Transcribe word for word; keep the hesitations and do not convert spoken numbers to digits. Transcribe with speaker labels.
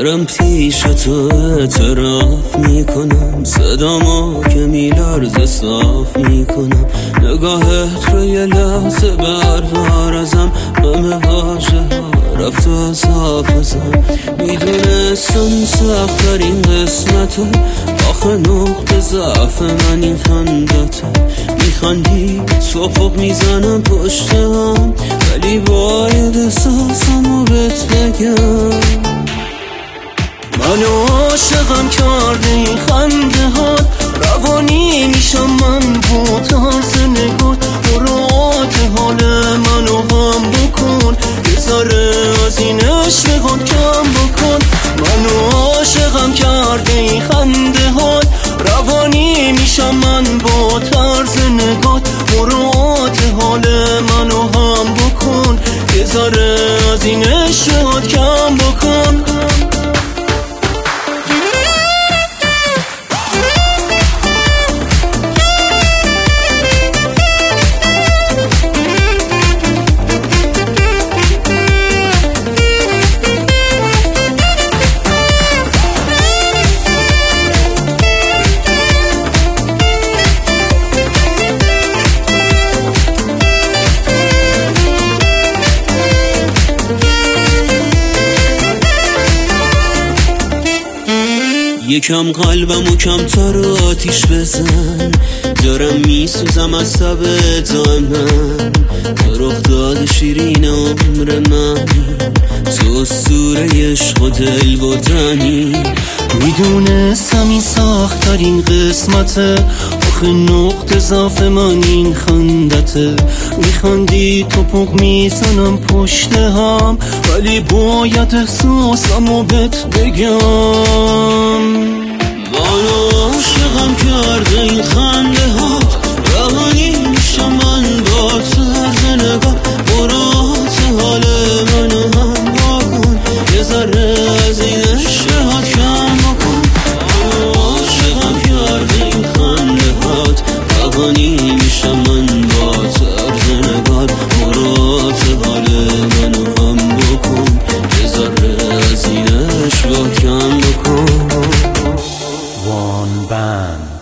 Speaker 1: دارم پیش تو اعتراف میکنم، صدامو که میلرزه صاف میکنم، نگاهت رو یه لحظه بردار ازم، همه واژه ها رفت و از حافظم. میدونستم سخت‌ترین قسمته، آخه نقطه ضعف من این خندته. میخندی توفق میزنم پشت هم، ولی باید احساسمو بهت بگم. منو عاشقم کرده این خنده هات، روانی میشم من با طرز نگات. مراعات حال منو هم بکن، یه ذره از این عشقات کم بکن. منو عاشقم کرده این خنده هات، روانی میشم من با طرز نگات. مراعات حال منو هم بکن، یه ذره از این عشقات کم بکن. یکم قلبمو کمتر آتیش بزن، دارم میسوزم از تب من. تو رخ داد شیرین عمر منی، تو اسطوره عشق و دل بردنی.
Speaker 2: میدونستم این سخت‌ترین قسمته، آخه نقطه ضعف من این خندته. میخندی توپق میزنم پشت هم، ولی باید احساسمو بهت بگم.
Speaker 1: منو عاشقم کرده این خنده هات، روانی میشم من با طرز نگاه. مراعات حال منو هم بکن، یه ذره از این عشقات کم بکن. منو عاشقم کرده این خنده هات، روانی میشم من با طرز نگاه. مراعات حال منو هم بکن، یه ذره از این عشقات کم بکن.
Speaker 2: One band